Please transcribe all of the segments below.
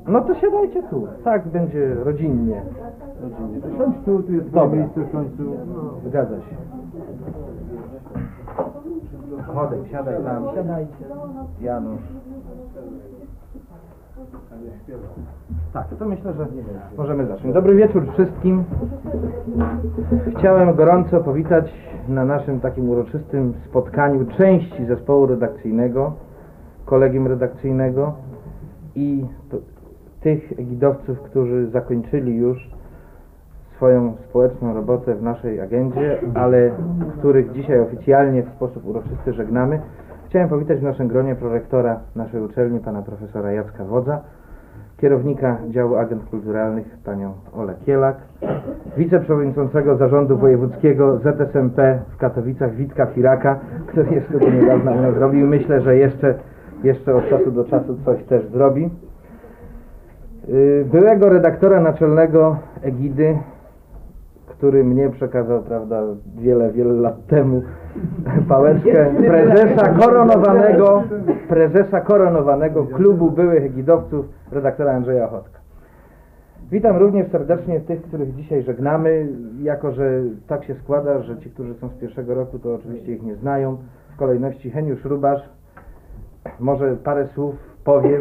No to siadajcie tu, tak będzie rodzinnie. To siądź tu jest Dobra. miejsce w końcu. Zgadza się. Chodek, siadaj tam. Siadajcie. Janusz. Tak, to myślę, że możemy zacząć. Dobry wieczór wszystkim. Chciałem gorąco powitać na naszym takim uroczystym spotkaniu części zespołu redakcyjnego, kolegium redakcyjnego i tych egidowców, którzy zakończyli już swoją społeczną robotę w naszej agendzie, ale których dzisiaj oficjalnie w sposób uroczysty żegnamy. Chciałem powitać w naszym gronie prorektora naszej uczelni, pana profesora Jacka Wodza, kierownika działu agent kulturalnych, panią Olę Kielak, wiceprzewodniczącego zarządu wojewódzkiego ZSMP w Katowicach, Witka Firaka, który jeszcze do niedawna u nas zrobił. Myślę, że jeszcze od czasu do czasu coś też zrobi. Byłego redaktora naczelnego Egidy, który mnie przekazał, prawda, wiele lat temu pałeczkę prezesa koronowanego klubu byłych egidowców, redaktora Andrzeja Ochotka. Witam również serdecznie tych, których dzisiaj żegnamy, jako że tak się składa, że ci, którzy są z pierwszego roku, to oczywiście ich nie znają. W kolejności Heniusz Rubasz. Może parę słów powiem.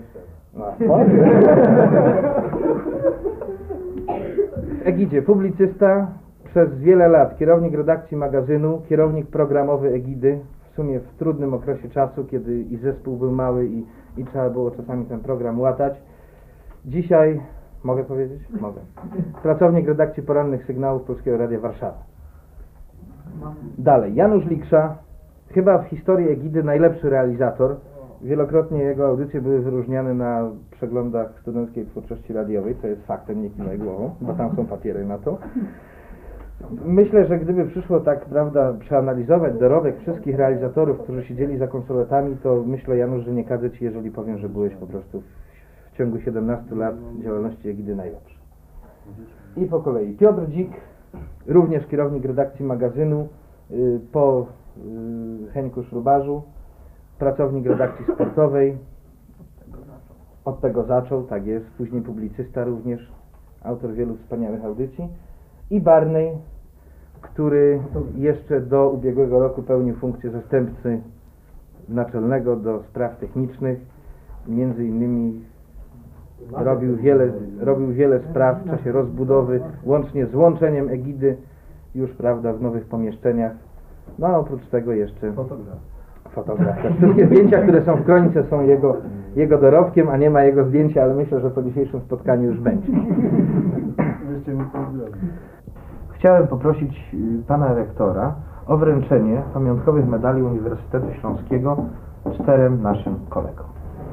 Egidzie, publicysta, przez wiele lat kierownik redakcji magazynu, kierownik programowy Egidy, w sumie w trudnym okresie czasu, kiedy i zespół był mały i trzeba było czasami ten program łatać. Dzisiaj, mogę powiedzieć? Mogę. Pracownik redakcji porannych sygnałów Polskiego Radia Warszawa. Dalej, Janusz Liksza, chyba w historii Egidy najlepszy realizator. Wielokrotnie jego audycje były wyróżniane na przeglądach studenckiej twórczości radiowej, co jest faktem, nie kiwaj głową, bo tam są papiery na to. Myślę, że gdyby przyszło tak, prawda, przeanalizować dorobek wszystkich realizatorów, którzy siedzieli za konsoletami, to myślę, Janusz, że nie kadzę Ci, jeżeli powiem, że byłeś po prostu w ciągu 17 lat działalności Egidy najlepszy. I po kolei Piotr Dzik, również kierownik redakcji magazynu, po Henku Szrubarzu, pracownik redakcji sportowej, od tego zaczął, tak jest, później publicysta również, autor wielu wspaniałych audycji, i Barney, który jeszcze do ubiegłego roku pełnił funkcję zastępcy naczelnego do spraw technicznych, między innymi robił wiele spraw w czasie rozbudowy, łącznie z łączeniem Egidy już, prawda, w nowych pomieszczeniach, no a oprócz tego jeszcze fotograf. Wszystkie zdjęcia, które są w kronice, są jego dorobkiem, a nie ma jego zdjęcia, ale myślę, że po dzisiejszym spotkaniu już będzie. Chciałem poprosić pana rektora o wręczenie pamiątkowych medali Uniwersytetu Śląskiego 4 naszym kolegom.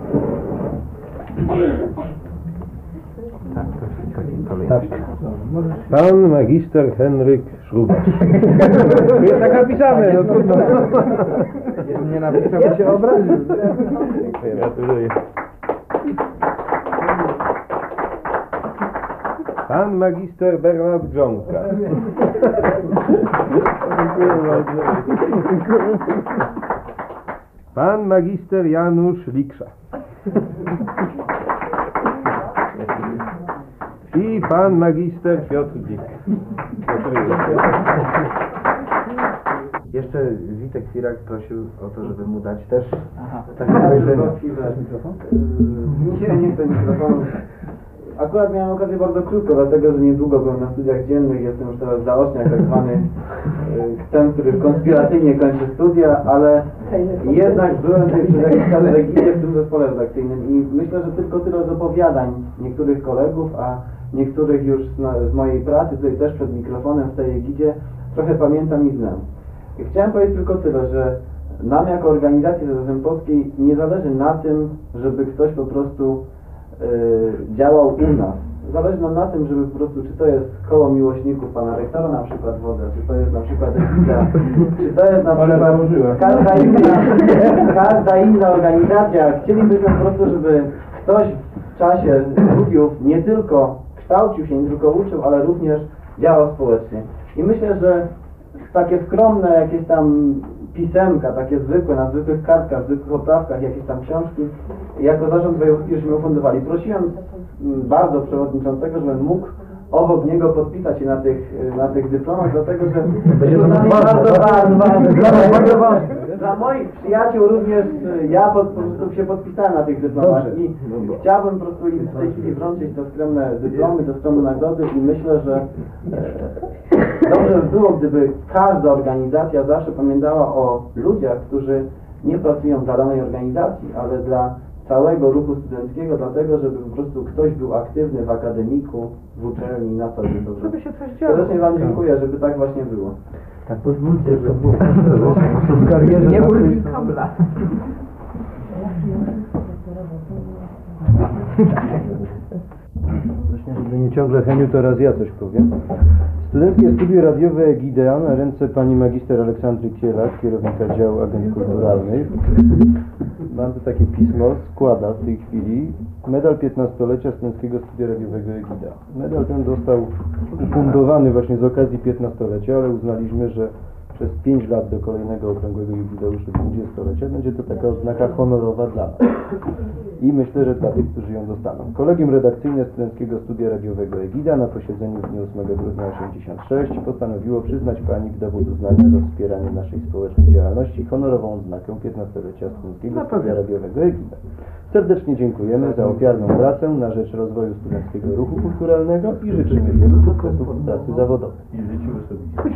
Tak, to jest taki kolejny. Pan magister Henryk Szrubasz. Jest tak napisane, no trudno. Nie napisał, by się obraził. Gratuluję. Pan magister Bernard Grządka. Pan magister Janusz Liksza. I pan magister Piotr Dzik. Jeszcze Witek Firak prosił o to, żeby mu dać też takie Nie chcę mikrofonu. Akurat miałem okazję bardzo krótko, dlatego że niedługo byłem na studiach dziennych, jestem już teraz zaoczniak, tak zwany ten, który konspiracyjnie kończy studia, ale jednak byłem przez jakiś czas w Egidzie w tym zespole redakcyjnym i myślę, że tylko tyle z opowiadań niektórych kolegów, a niektórych już z mojej pracy, tutaj też przed mikrofonem w tej Egidzie, trochę pamiętam i znam. I chciałem powiedzieć tylko tyle, że nam jako organizacji ZSM-owskiej nie zależy na tym, żeby ktoś po prostu działał u nas. Zależy nam na tym, żeby po prostu, czy to jest koło miłośników pana rektora na przykład Wodza, czy to jest na przykład Egida, czy to jest na przykład każda inna organizacja. Chcielibyśmy po prostu, żeby ktoś w czasie studiów nie tylko kształcił się, nie tylko uczył, ale również działał społecznie. I myślę, że takie skromne jakieś tam pisemka, takie zwykłe, na zwykłych kartkach, zwykłych oprawkach, jakieś tam książki, jako zarząd wojewódzki żeśmy ufundowali. Prosiłem bardzo przewodniczącego, żebym mógł obok niego podpisać się na tych dyplomach, dlatego że Będzie to bardzo ważne. Dla moich przyjaciół również ja po prostu się podpisałem na tych dyplomach i chciałbym po prostu im w tej chwili wręczyć te skromne dyplomy, te skromne nagrody i myślę, że dobrze by było, gdyby każda organizacja zawsze pamiętała o ludziach, którzy nie pracują dla danej organizacji, ale dla całego ruchu studenckiego, dlatego żeby po prostu ktoś był aktywny w akademiku, w uczelni, na co dzień. Żeby się coś działo. Serdecznie Wam dziękuję, żeby tak właśnie było. Tak, pozwólcie, że to było w karierze. Nie urwij kabla. Właśnie, żeby nie ciągle Heniu, to raz ja coś powiem. Studenckie Studio Radiowe Egidea na ręce pani magister Aleksandry Kielak, kierownika działu agent kulturalnych. Mam tu takie pismo, składa w tej chwili medal 15-lecia Studenckiego Studia Radiowego Egidea. Medal ten został ufundowany właśnie z okazji 15-lecia, ale uznaliśmy, że przez 5 lat do kolejnego okrągłego jubileuszu 20-lecia będzie to taka odznaka honorowa dla nas. I myślę, że dla tych, którzy ją dostaną. Kolegium redakcyjne Studenckiego Studia Radiowego Egida na posiedzeniu w dniu 8 grudnia 1986 postanowiło przyznać pani w dowód uznania za wspieranie naszej społecznej działalności honorową odznakę 15-lecia Studenckiego Studia Radiowego Egida. Serdecznie dziękujemy za ofiarną pracę na rzecz rozwoju studenckiego ruchu kulturalnego i życzymy wielu sukcesów w pracy zawodowej. I życzymy sobie.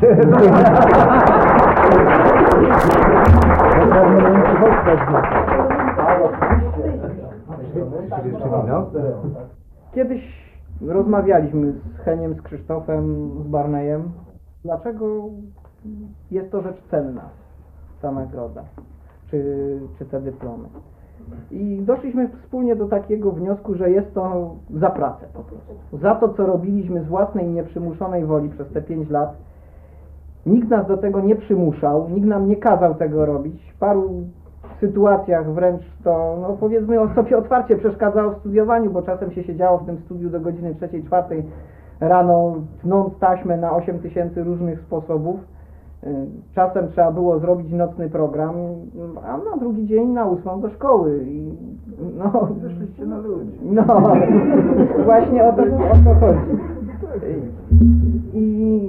Kiedyś rozmawialiśmy z Heniem, z Krzysztofem, z Barneyem. Dlaczego jest to rzecz cenna, ta nagroda, czy te dyplomy? I doszliśmy wspólnie do takiego wniosku, że jest to za pracę po prostu. Za to, co robiliśmy z własnej nieprzymuszonej woli przez te 5 lat. Nikt nas do tego nie przymuszał, nikt nam nie kazał tego robić. W paru sytuacjach wręcz to, no powiedzmy, sobie otwarcie przeszkadzało w studiowaniu, bo czasem się siedziało w tym studiu do godziny 3-4 rano, tnąc taśmę na 8000 różnych sposobów. Czasem trzeba było zrobić nocny program, a na drugi dzień na 8 do szkoły. I, no, Wyszliście na ludzi. no, właśnie o to chodzi. I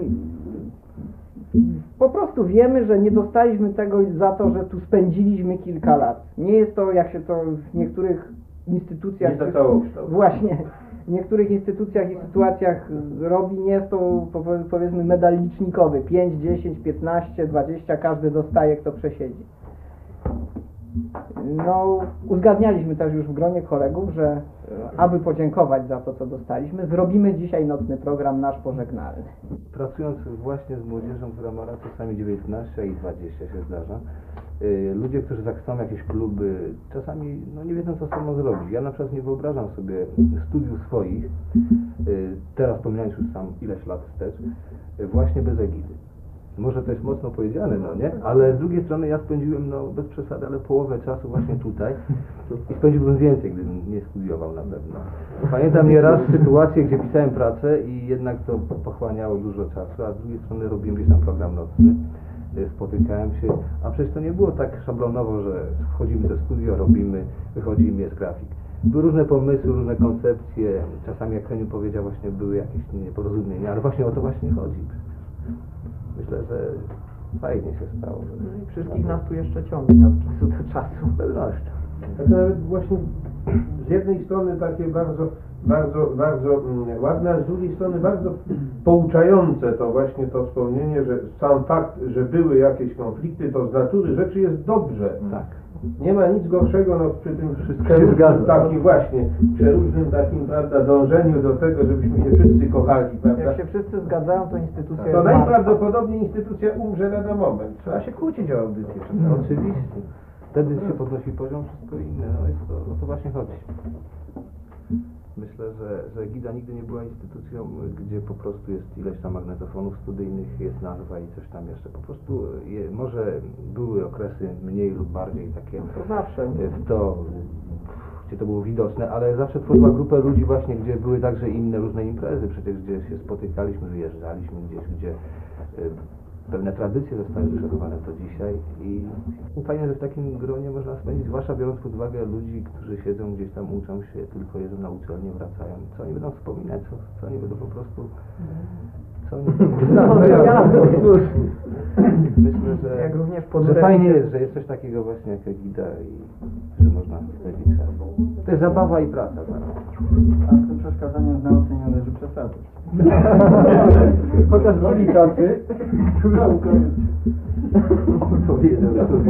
po prostu wiemy, że nie dostaliśmy tego za to, że tu spędziliśmy kilka lat. Nie jest to, jak się to w niektórych instytucjach... Nie za całokształt. Właśnie. W niektórych instytucjach i sytuacjach robi, nie jest to powiedzmy medal licznikowy. 5, 10, 15, 20, każdy dostaje, kto przesiedzi. No, uzgadnialiśmy też już w gronie kolegów, że aby podziękować za to, co dostaliśmy, zrobimy dzisiaj nocny program nasz pożegnalny. Pracując właśnie z młodzieżą, która ma lat czasami 19 i 20 się zdarza, ludzie, którzy chcą jakieś kluby, czasami no, nie wiedzą, co sobą zrobić. Ja na przykład nie wyobrażam sobie studiów swoich, teraz pomijając już sam ileś lat wstecz, właśnie bez egidy. Może to jest mocno powiedziane, no nie? Ale z drugiej strony ja spędziłem, no bez przesady, ale połowę czasu właśnie tutaj i spędziłbym więcej, gdybym nie studiował na pewno. Pamiętam nieraz sytuację, gdzie pisałem pracę i jednak to pochłaniało dużo czasu, a z drugiej strony robiłem gdzieś tam program nocny, spotykałem się, a przecież to nie było tak szablonowo, że wchodzimy do studia, robimy, wychodzimy, jest grafik. Były różne pomysły, różne koncepcje, czasami jak Heniu powiedział, właśnie były jakieś nieporozumienia, ale właśnie o to właśnie chodzi. Myślę, że fajnie się stało. Wszystkich nas tu jeszcze ciągnie od czasu do czasu. Z pewnością. To nawet właśnie z jednej strony takie bardzo ładne, a z drugiej strony bardzo pouczające to właśnie to wspomnienie, że sam fakt, że były jakieś konflikty, to z natury rzeczy jest dobrze. Tak. Nie ma nic gorszego no, przy tym się zgadza. takim właśnie przeróżnym takim, prawda, dążeniu do tego, żebyśmy się wszyscy kochali, prawda? Jak się wszyscy zgadzają, to instytucja To jest martwa. najprawdopodobniej instytucja umrze lada moment. Trzeba się kłócić o audycję. Oczywiście. Wtedy się podnosi poziom, wszystko inne. No jest to, o to właśnie chodzi. Myślę, że Egida nigdy nie była instytucją, gdzie po prostu jest ileś tam magnetofonów studyjnych, jest nazwa i coś tam jeszcze. Po prostu może były okresy mniej lub bardziej takie To zawsze. w to, gdzie to było widoczne, ale zawsze tworzyła grupę ludzi właśnie, gdzie były także inne różne imprezy, przecież gdzie się spotykaliśmy, wyjeżdżaliśmy gdzieś, gdzie pewne tradycje zostały przechowane do dzisiaj i fajnie, że w takim gronie można spędzić, zwłaszcza biorąc pod uwagę ludzi, którzy siedzą gdzieś tam, uczą się, tylko jedzą na uczelnię, wracają. Co oni będą wspominać, co oni będą po prostu... Co oni cóż, myślę, że, Jak również że fajnie jest, że jest coś takiego właśnie jak Egida i że można spędzić czas. To jest zabawa i praca. Tak? A z tym przeszkadzaniem w nauce nie należy przesadzać. Chociaż byli tacy, Powiedział, że to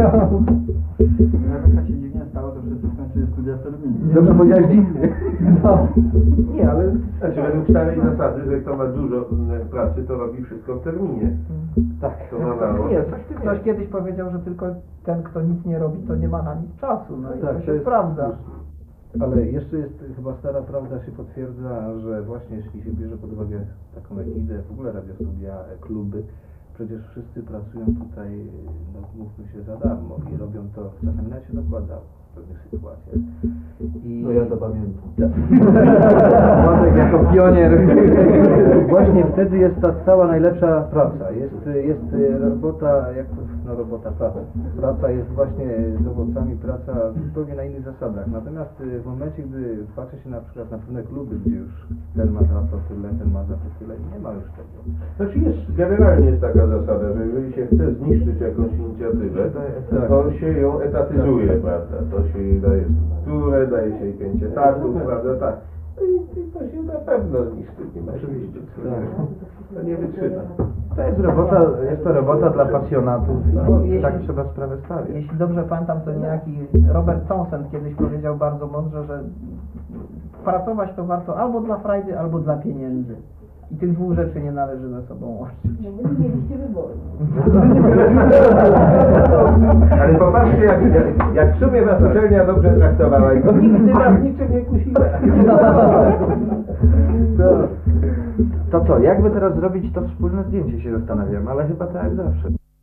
Nawet tak się dziwnie stało, że wszyscy skończyli studia w terminie. dobrze powiedziałeś dziwnie. Nie, ale Znaczy według starej zasady, że kto ma dużo pracy, to robi wszystko w terminie. tak. To ma mało. nie, ktoś kiedyś powiedział, że tylko ten, kto nic nie robi, to nie ma na nic czasu. No i Tak, to to się jest sprawdza. Ale jeszcze jest chyba stara prawda się potwierdza, że właśnie jeśli się bierze pod uwagę taką Egidę, w ogóle radiostudia, kluby, przecież wszyscy pracują tutaj, no mówmy się, za darmo i robią to, czasami nawet się dokłada w pewnych sytuacjach. I... No ja to pamiętam. Władek jako pionier. Właśnie wtedy jest ta cała najlepsza praca. Jest robota, jak to, no robota, praca. Praca jest właśnie z owocami, praca zupełnie na innych zasadach. Natomiast w momencie, gdy patrzy się na przykład na pewne kluby, gdzie już ten ma za to tyle, ten ma za to tyle, nie ma już tego. Znaczy generalnie jest taka zasada, że jeżeli się chce zniszczyć jakąś inicjatywę, to się ją etatyzuje, prawda? To się jej daje strukturę, daje się jej 5 etatów, prawda? Tak. I to się na pewno zniszczy, nie ma oczywiście. To nie wytrzyma. Jest to robota dla pasjonatów No, i jeśli- tak trzeba sprawę stawiać. Jeśli dobrze pamiętam, to niejaki Robert Townsend kiedyś powiedział bardzo mądrze, że pracować to warto albo dla frajdy, albo dla pieniędzy. I tych dwóch rzeczy nie należy ze sobą łączyć. No bo nie mieliście wyboru. Ale popatrzcie, jak w sumie was uczelnia dobrze traktowała i nigdy was niczym nie kusiła. To co, jakby teraz zrobić to wspólne zdjęcie, się zastanawiam, ale chyba tak jak zawsze.